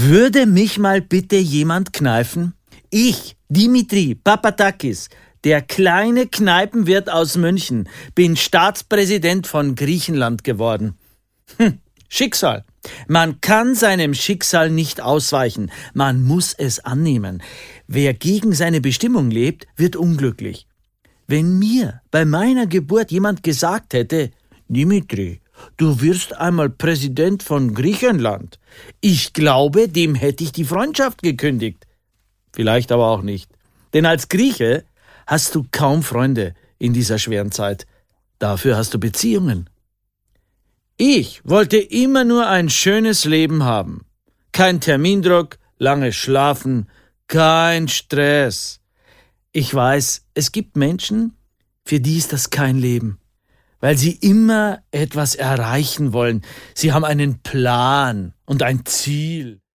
Würde mich mal bitte jemand kneifen? Ich, Dimitri Papadakis, der kleine Kneipenwirt aus München, bin Staatspräsident von Griechenland geworden. Schicksal. Man kann seinem Schicksal nicht ausweichen. Man muss es annehmen. Wer gegen seine Bestimmung lebt, wird unglücklich. Wenn mir bei meiner Geburt jemand gesagt hätte, Dimitri, du wirst einmal Präsident von Griechenland, ich glaube, dem hätte ich die Freundschaft gekündigt. Vielleicht aber auch nicht. Denn als Grieche hast du kaum Freunde in dieser schweren Zeit. Dafür hast du Beziehungen. Ich wollte immer nur ein schönes Leben haben. Kein Termindruck, lange schlafen, kein Stress. Ich weiß, es gibt Menschen, für die ist das kein Leben, weil sie immer etwas erreichen wollen. Sie haben einen Plan und ein Ziel.